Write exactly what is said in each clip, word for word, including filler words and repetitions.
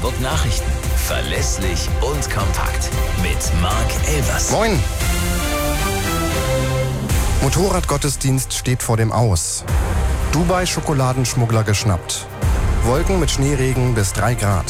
Hamburg Nachrichten. Verlässlich und kompakt. Mit Marc Elvers. Moin! Motorradgottesdienst steht vor dem Aus. Dubai-Schokoladenschmuggler geschnappt. Wolken mit Schneeregen bis drei Grad.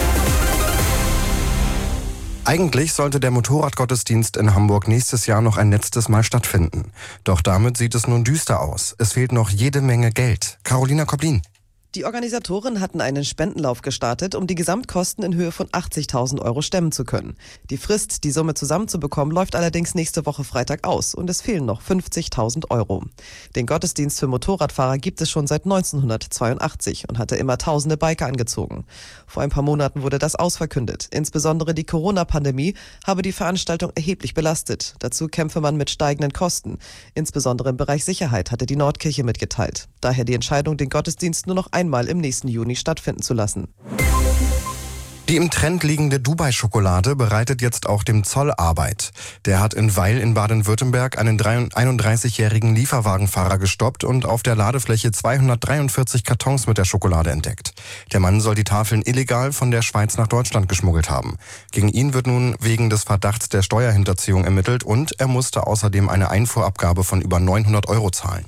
Eigentlich sollte der Motorradgottesdienst in Hamburg nächstes Jahr noch ein letztes Mal stattfinden. Doch damit sieht es nun düster aus. Es fehlt noch jede Menge Geld. Carolina Koblin. Die Organisatoren hatten einen Spendenlauf gestartet, um die Gesamtkosten in Höhe von achtzigtausend Euro stemmen zu können. Die Frist, die Summe zusammenzubekommen, läuft allerdings nächste Woche Freitag aus und es fehlen noch fünfzigtausend Euro. Den Gottesdienst für Motorradfahrer gibt es schon seit neunzehnhundertzweiundachtzig und hatte immer tausende Biker angezogen. Vor ein paar Monaten wurde das ausverkündet. Insbesondere die Corona-Pandemie habe die Veranstaltung erheblich belastet. Dazu kämpfe man mit steigenden Kosten. Insbesondere im Bereich Sicherheit, hatte die Nordkirche mitgeteilt. Daher die Entscheidung, den Gottesdienst nur noch einmal im nächsten Juni stattfinden zu lassen. Die im Trend liegende Dubai-Schokolade bereitet jetzt auch dem Zoll Arbeit. Der hat in Weil in Baden-Württemberg einen einunddreißigjährigen Lieferwagenfahrer gestoppt und auf der Ladefläche zweihundertdreiundvierzig Kartons mit der Schokolade entdeckt. Der Mann soll die Tafeln illegal von der Schweiz nach Deutschland geschmuggelt haben. Gegen ihn wird nun wegen des Verdachts der Steuerhinterziehung ermittelt und er musste außerdem eine Einfuhrabgabe von über neunhundert Euro zahlen.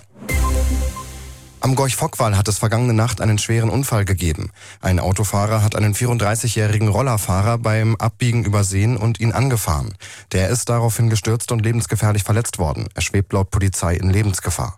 Am Gorch-Fock-Wall hat es vergangene Nacht einen schweren Unfall gegeben. Ein Autofahrer hat einen vierunddreißigjährigen Rollerfahrer beim Abbiegen übersehen und ihn angefahren. Der ist daraufhin gestürzt und lebensgefährlich verletzt worden. Er schwebt laut Polizei in Lebensgefahr.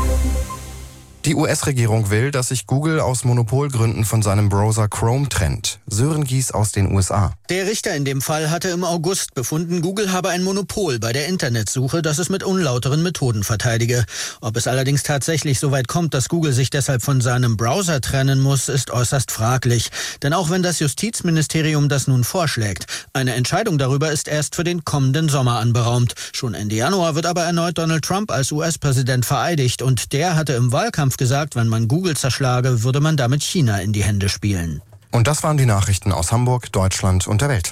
Die U S-Regierung will, dass sich Google aus Monopolgründen von seinem Browser Chrome trennt. Sören Gies aus den U S A. Der Richter in dem Fall hatte im August befunden, Google habe ein Monopol bei der Internetsuche, das es mit unlauteren Methoden verteidige. Ob es allerdings tatsächlich so weit kommt, dass Google sich deshalb von seinem Browser trennen muss, ist äußerst fraglich. Denn auch wenn das Justizministerium das nun vorschlägt, eine Entscheidung darüber ist erst für den kommenden Sommer anberaumt. Schon Ende Januar wird aber erneut Donald Trump als U S-Präsident vereidigt und der hatte im Wahlkampf gesagt, wenn man Google zerschlage, würde man damit China in die Hände spielen. Und das waren die Nachrichten aus Hamburg, Deutschland und der Welt.